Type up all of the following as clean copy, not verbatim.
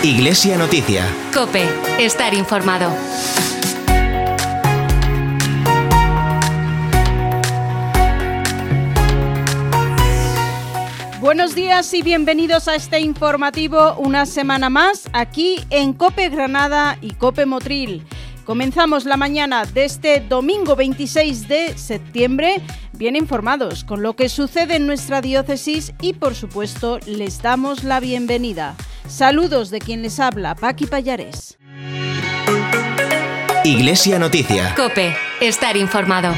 Iglesia Noticia. COPE. Estar informado. Buenos días y bienvenidos a este informativo una semana más aquí en COPE Granada y COPE Motril. Comenzamos la mañana de este domingo 26 de septiembre bien informados con lo que sucede en nuestra diócesis y, por supuesto, les damos la bienvenida. Saludos de quien les habla, Paqui Pallares. Iglesia Noticia. COPE. Estar informado.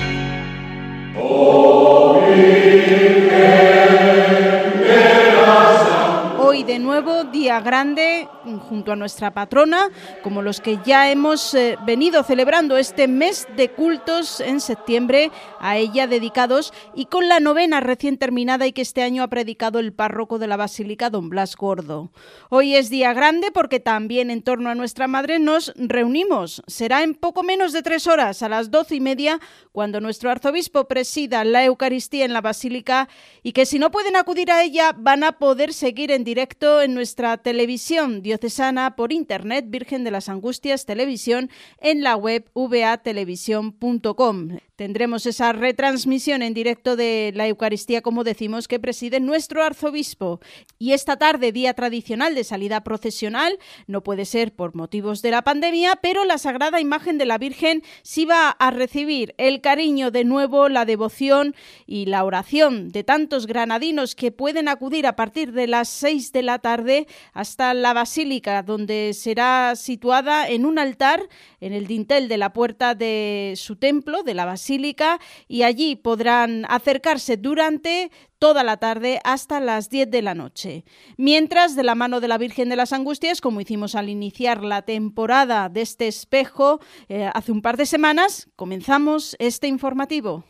Hoy de nuevo día grande junto a nuestra patrona, como los que ya hemos venido celebrando este mes de cultos en septiembre, a ella dedicados, y con la novena recién terminada y que este año ha predicado el párroco de la Basílica, don Blas Gordo. Hoy es día grande porque también en torno a nuestra madre nos reunimos. Será en poco menos de 3 horas, a las 12:30, cuando nuestro arzobispo presida la Eucaristía en la Basílica, y que si no pueden acudir a ella van a poder seguir en directo en nuestra televisión diocesana por internet, Virgen de las Angustias Televisión, en la web vatelevisión.com. Tendremos esa retransmisión en directo de la Eucaristía, como decimos, que preside nuestro arzobispo. Y esta tarde, día tradicional de salida procesional, no puede ser por motivos de la pandemia, pero la Sagrada Imagen de la Virgen sí va a recibir el cariño de nuevo, la devoción y la oración de tantos granadinos que pueden acudir a partir de las 6 de la tarde hasta la Basílica, donde será situada en un altar en el dintel de la puerta de su templo, de la Basílica, y allí podrán acercarse durante toda la tarde hasta las 10 de la noche. Mientras, de la mano de la Virgen de las Angustias, como hicimos al iniciar la temporada de este espejo hace un par de semanas, comenzamos este informativo.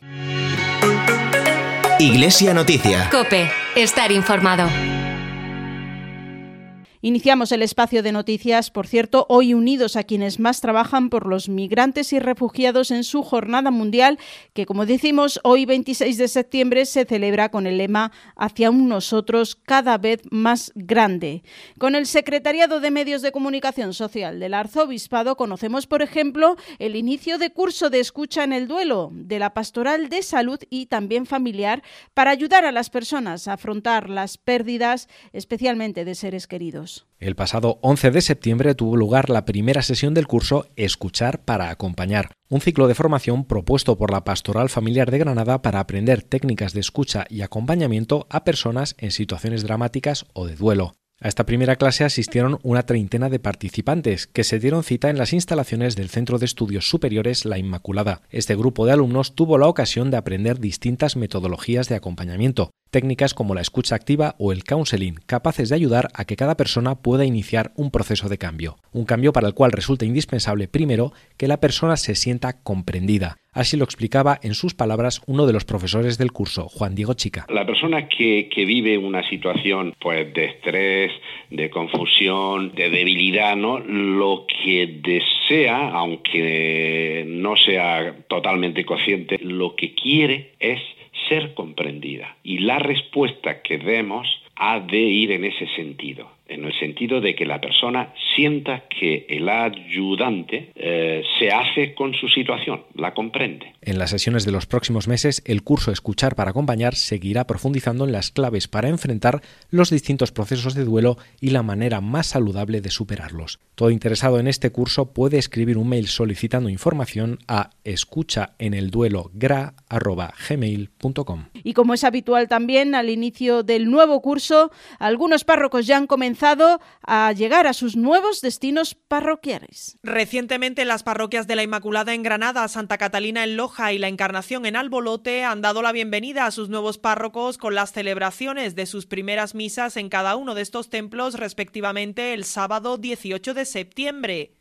Iglesia Noticia. COPE. Estar informado. Iniciamos el espacio de noticias, por cierto, hoy unidos a quienes más trabajan por los migrantes y refugiados en su jornada mundial, que, como decimos, hoy 26 de septiembre se celebra con el lema Hacia un nosotros cada vez más grande. Con el Secretariado de Medios de Comunicación Social del Arzobispado conocemos, por ejemplo, el inicio de curso de escucha en el duelo de la Pastoral de Salud y también familiar para ayudar a las personas a afrontar las pérdidas, especialmente de seres queridos. El pasado 11 de septiembre tuvo lugar la primera sesión del curso Escuchar para acompañar, un ciclo de formación propuesto por la Pastoral Familiar de Granada para aprender técnicas de escucha y acompañamiento a personas en situaciones dramáticas o de duelo. A esta primera clase asistieron una treintena de participantes que se dieron cita en las instalaciones del Centro de Estudios Superiores La Inmaculada. Este grupo de alumnos tuvo la ocasión de aprender distintas metodologías de acompañamiento, técnicas como la escucha activa o el counseling, capaces de ayudar a que cada persona pueda iniciar un proceso de cambio. Un cambio para el cual resulta indispensable, primero, que la persona se sienta comprendida. Así lo explicaba en sus palabras uno de los profesores del curso, Juan Diego Chica. La persona que vive una situación pues de estrés, de confusión, de debilidad, ¿no? Lo que desea, aunque no sea totalmente consciente, lo que quiere es ser comprendida. Y la respuesta que demos ha de ir en ese sentido, en el sentido de que la persona sienta que el ayudante se hace con su situación, la comprende. En las sesiones de los próximos meses, el curso Escuchar para acompañar seguirá profundizando en las claves para enfrentar los distintos procesos de duelo y la manera más saludable de superarlos. Todo interesado en este curso puede escribir un mail solicitando información a escuchaenelduelogra@gmail.com. Y como es habitual también, al inicio del nuevo curso, algunos párrocos ya han comenzado a llegar a sus nuevos destinos parroquiales. Recientemente, las parroquias de la Inmaculada en Granada, Santa Catalina en Loja y la Encarnación en Albolote han dado la bienvenida a sus nuevos párrocos con las celebraciones de sus primeras misas en cada uno de estos templos, respectivamente el sábado 18 de septiembre.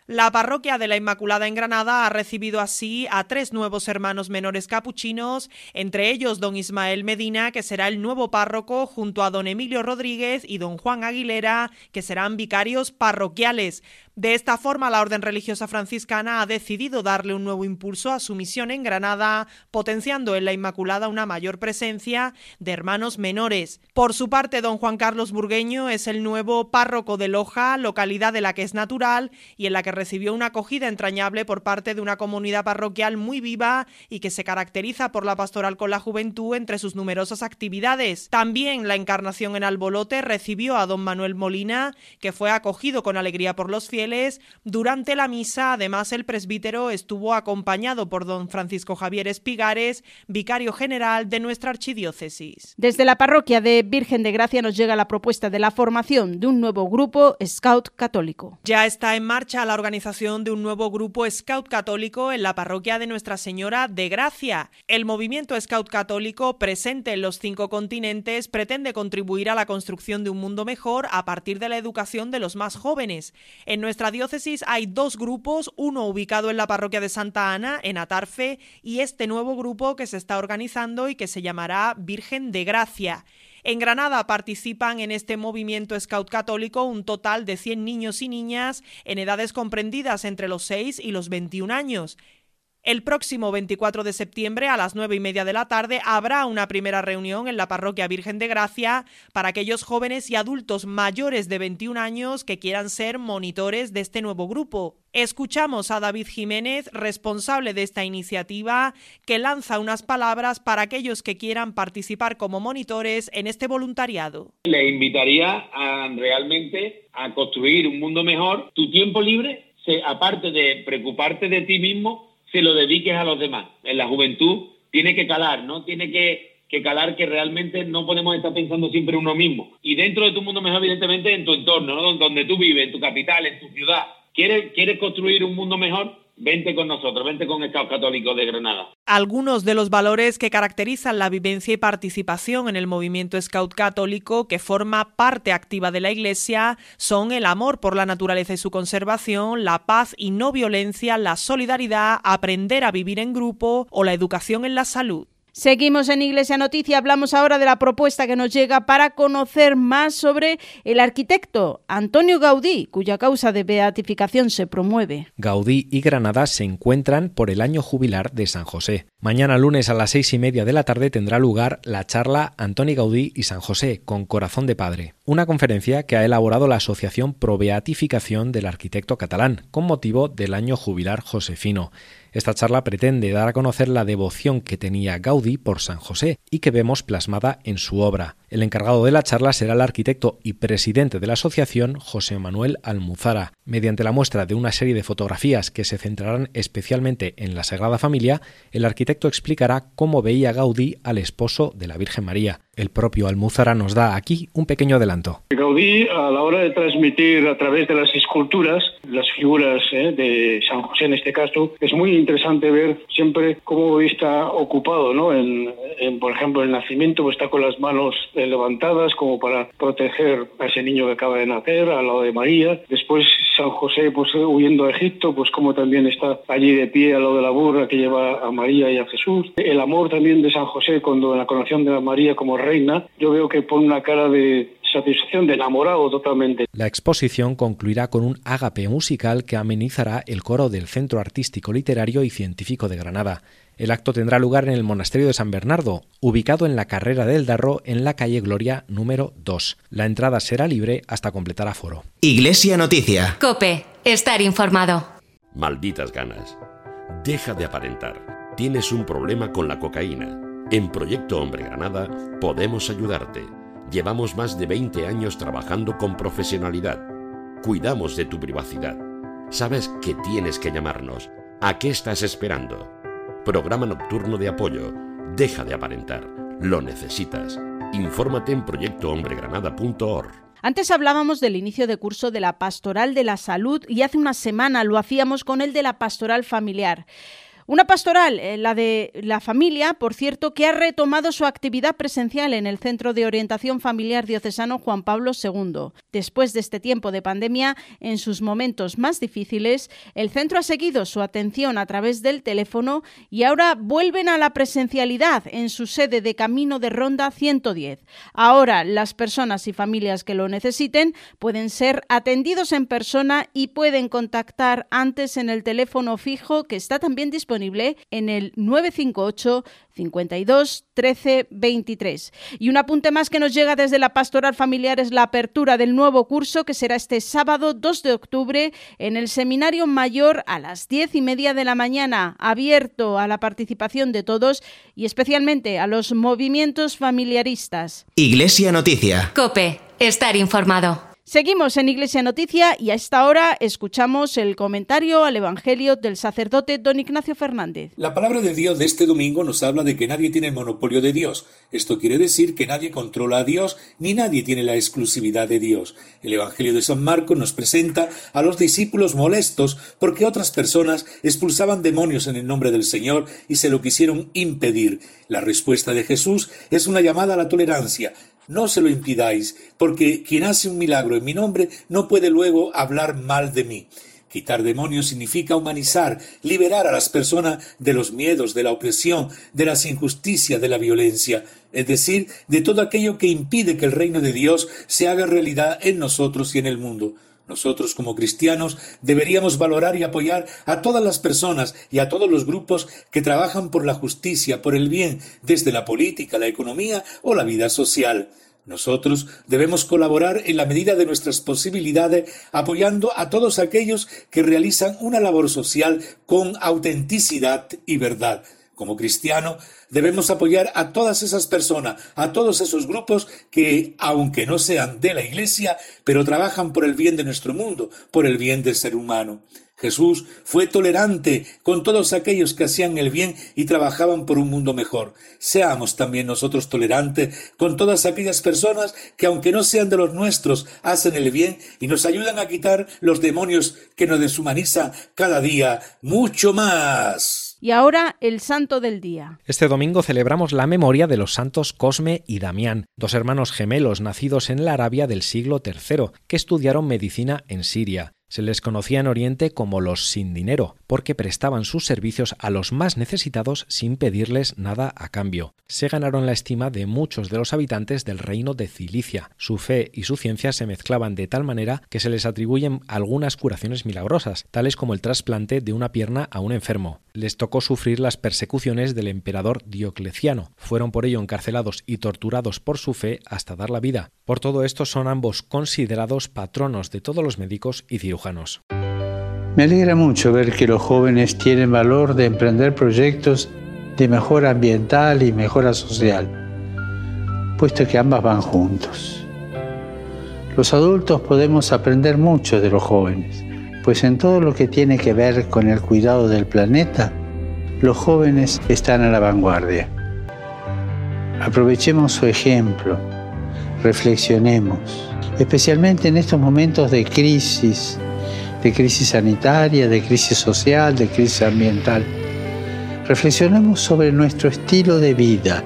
La parroquia de la Inmaculada en Granada ha recibido así a 3 nuevos hermanos menores capuchinos, entre ellos don Ismael Medina, que será el nuevo párroco, junto a don Emilio Rodríguez y don Juan Aguilera, que serán vicarios parroquiales. De esta forma, la Orden Religiosa Franciscana ha decidido darle un nuevo impulso a su misión en Granada, potenciando en la Inmaculada una mayor presencia de hermanos menores. Por su parte, don Juan Carlos Burgueño es el nuevo párroco de Loja, localidad de la que es natural y en la que recibió una acogida entrañable por parte de una comunidad parroquial muy viva y que se caracteriza por la pastoral con la juventud entre sus numerosas actividades. También la Encarnación en Albolote recibió a don Manuel Molina, que fue acogido con alegría por los fieles. Durante la misa, además, el presbítero estuvo acompañado por don Francisco Javier Espigares, vicario general de nuestra archidiócesis. Desde la parroquia de Virgen de Gracia nos llega la propuesta de la formación de un nuevo grupo Scout católico. Ya está en marcha la organización de un nuevo grupo Scout católico en la parroquia de Nuestra Señora de Gracia. El movimiento Scout católico, presente en los 5 continentes, pretende contribuir a la construcción de un mundo mejor a partir de la educación de los más jóvenes. En nuestra diócesis hay 2 grupos, uno ubicado en la parroquia de Santa Ana, en Atarfe, y este nuevo grupo que se está organizando y que se llamará Virgen de Gracia. En Granada participan en este movimiento Scout católico un total de 100 niños y niñas en edades comprendidas entre los 6 y los 21 años. El próximo 24 de septiembre a las 9:30 de la tarde habrá una primera reunión en la parroquia Virgen de Gracia para aquellos jóvenes y adultos mayores de 21 años que quieran ser monitores de este nuevo grupo. Escuchamos a David Jiménez, responsable de esta iniciativa, que lanza unas palabras para aquellos que quieran participar como monitores en este voluntariado. Les invitaría realmente a construir un mundo mejor. Tu tiempo libre, aparte de preocuparte de ti mismo, se lo dediques a los demás. En la juventud tiene que calar, ¿no? Tiene que calar que realmente no podemos estar pensando siempre en uno mismo. Y dentro de tu mundo mejor, evidentemente, en tu entorno, ¿no? Donde tú vives, en tu capital, en tu ciudad. ¿Quieres construir un mundo mejor? Vente con nosotros, vente con Scout Católico de Granada. Algunos de los valores que caracterizan la vivencia y participación en el movimiento Scout Católico, que forma parte activa de la Iglesia, son el amor por la naturaleza y su conservación, la paz y no violencia, la solidaridad, aprender a vivir en grupo o la educación en la salud. Seguimos en Iglesia Noticia, hablamos ahora de la propuesta que nos llega para conocer más sobre el arquitecto Antonio Gaudí, cuya causa de beatificación se promueve. Gaudí y Granada se encuentran por el año jubilar de San José. Mañana lunes a las 6:30 de la tarde tendrá lugar la charla Antoni Gaudí y San José, con corazón de padre, una conferencia que ha elaborado la Asociación Pro Beatificación del Arquitecto Catalán, con motivo del año jubilar josefino. Esta charla pretende dar a conocer la devoción que tenía Gaudí por San José y que vemos plasmada en su obra. El encargado de la charla será el arquitecto y presidente de la asociación, José Manuel Almuzara. Mediante la muestra de una serie de fotografías que se centrarán especialmente en la Sagrada Familia, el arquitecto explicará cómo veía Gaudí al esposo de la Virgen María. El propio Almuzara nos da aquí un pequeño adelanto. Gaudí, a la hora de transmitir a través de las esculturas, las figuras de San José en este caso, es muy interesante ver siempre cómo está ocupado, ¿no? Por ejemplo, el nacimiento, pues está con las manos levantadas como para proteger a ese niño que acaba de nacer, al lado de María. Después San José, pues huyendo a Egipto, pues como también está allí de pie al lado de la burra que lleva a María y a Jesús. El amor también de San José cuando en la coronación de María como reina, yo veo que pone una cara de satisfacción, de enamorado totalmente. La exposición concluirá con un ágape musical que amenizará el coro del Centro Artístico, Literario y Científico de Granada. El acto tendrá lugar en el Monasterio de San Bernardo, ubicado en la Carrera del Darro, en la calle Gloria número 2. La entrada será libre hasta completar aforo. Iglesia Noticia. COPE. Estar informado. Malditas ganas. Deja de aparentar. Tienes un problema con la cocaína. En Proyecto Hombre Granada podemos ayudarte. Llevamos más de 20 años trabajando con profesionalidad. Cuidamos de tu privacidad. Sabes que tienes que llamarnos. ¿A qué estás esperando? Programa nocturno de apoyo. Deja de aparentar. Lo necesitas. Infórmate en proyectohombregranada.org. Antes hablábamos del inicio de curso de la Pastoral de la Salud y hace una semana lo hacíamos con el de la Pastoral Familiar. Una pastoral, la de la familia, por cierto, que ha retomado su actividad presencial en el Centro de Orientación Familiar Diocesano Juan Pablo II. Después de este tiempo de pandemia, en sus momentos más difíciles, el centro ha seguido su atención a través del teléfono y ahora vuelven a la presencialidad en su sede de Camino de Ronda 110. Ahora, las personas y familias que lo necesiten pueden ser atendidos en persona y pueden contactar antes en el teléfono fijo que está también disponible en el 958 52 13 23. Y un apunte más que nos llega desde la Pastoral Familiar es la apertura del nuevo curso que será este sábado 2 de octubre en el Seminario Mayor a las 10:30 de la mañana, abierto a la participación de todos y especialmente a los movimientos familiaristas. Iglesia Noticia. COPE. Estar informado. Seguimos en Iglesia Noticia y a esta hora escuchamos el comentario al Evangelio del sacerdote don Ignacio Fernández. La palabra de Dios de este domingo nos habla de que nadie tiene el monopolio de Dios. Esto quiere decir que nadie controla a Dios ni nadie tiene la exclusividad de Dios. El Evangelio de San Marcos nos presenta a los discípulos molestos porque otras personas expulsaban demonios en el nombre del Señor y se lo quisieron impedir. La respuesta de Jesús es una llamada a la tolerancia. No se lo impidáis, porque quien hace un milagro en mi nombre no puede luego hablar mal de mí. Quitar demonios significa humanizar, liberar a las personas de los miedos, de la opresión, de las injusticias, de la violencia, es decir, de todo aquello que impide que el reino de Dios se haga realidad en nosotros y en el mundo. Nosotros como cristianos deberíamos valorar y apoyar a todas las personas y a todos los grupos que trabajan por la justicia, por el bien, desde la política, la economía o la vida social. Nosotros debemos colaborar en la medida de nuestras posibilidades apoyando a todos aquellos que realizan una labor social con autenticidad y verdad. Como cristianos debemos apoyar a todas esas personas, a todos esos grupos que, aunque no sean de la Iglesia, pero trabajan por el bien de nuestro mundo, por el bien del ser humano. Jesús fue tolerante con todos aquellos que hacían el bien y trabajaban por un mundo mejor. Seamos también nosotros tolerantes con todas aquellas personas que, aunque no sean de los nuestros, hacen el bien y nos ayudan a quitar los demonios que nos deshumanizan cada día mucho más. Y ahora el santo del día. Este domingo celebramos la memoria de los santos Cosme y Damián, dos hermanos gemelos nacidos en la Arabia del siglo III, que estudiaron medicina en Siria. Se les conocía en Oriente como los sin dinero, porque prestaban sus servicios a los más necesitados sin pedirles nada a cambio. Se ganaron la estima de muchos de los habitantes del reino de Cilicia. Su fe y su ciencia se mezclaban de tal manera que se les atribuyen algunas curaciones milagrosas, tales como el trasplante de una pierna a un enfermo. Les tocó sufrir las persecuciones del emperador Diocleciano. Fueron por ello encarcelados y torturados por su fe hasta dar la vida. Por todo esto son ambos considerados patronos de todos los médicos y cirujanos. Me alegra mucho ver que los jóvenes tienen valor de emprender proyectos de mejora ambiental y mejora social, puesto que ambas van juntos. Los adultos podemos aprender mucho de los jóvenes, pues en todo lo que tiene que ver con el cuidado del planeta, los jóvenes están a la vanguardia. Aprovechemos su ejemplo, reflexionemos, especialmente en estos momentos de crisis sanitaria, de crisis social, de crisis ambiental. Reflexionemos sobre nuestro estilo de vida,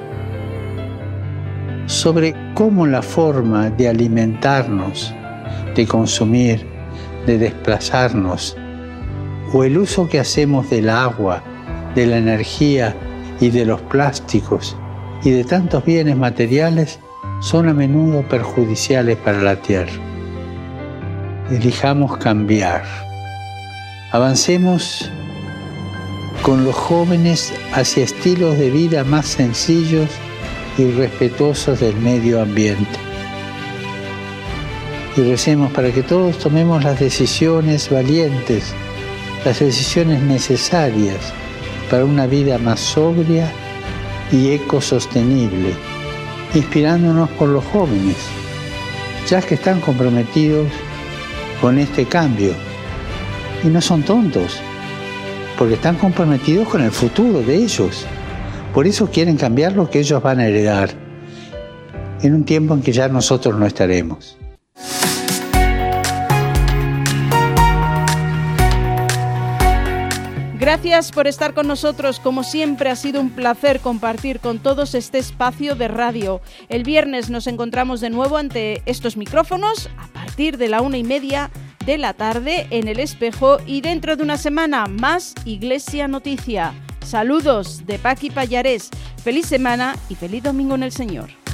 sobre cómo la forma de alimentarnos, de consumir, de desplazarnos, o el uso que hacemos del agua, de la energía y de los plásticos y de tantos bienes materiales son a menudo perjudiciales para la tierra. Elijamos cambiar. Avancemos con los jóvenes hacia estilos de vida más sencillos y respetuosos del medio ambiente. Y recemos para que todos tomemos las decisiones valientes, las decisiones necesarias para una vida más sobria y ecosostenible, inspirándonos por los jóvenes, ya que están comprometidos con este cambio. Y no son tontos, porque están comprometidos con el futuro de ellos. Por eso quieren cambiar lo que ellos van a heredar, en un tiempo en que ya nosotros no estaremos. Gracias por estar con nosotros. Como siempre, ha sido un placer compartir con todos este espacio de radio. El viernes nos encontramos de nuevo ante estos micrófonos a partir de la 1:30 de la tarde en El Espejo, y dentro de una semana más Iglesia Noticia. Saludos de Paqui Pallarés. Feliz semana y feliz domingo en el Señor.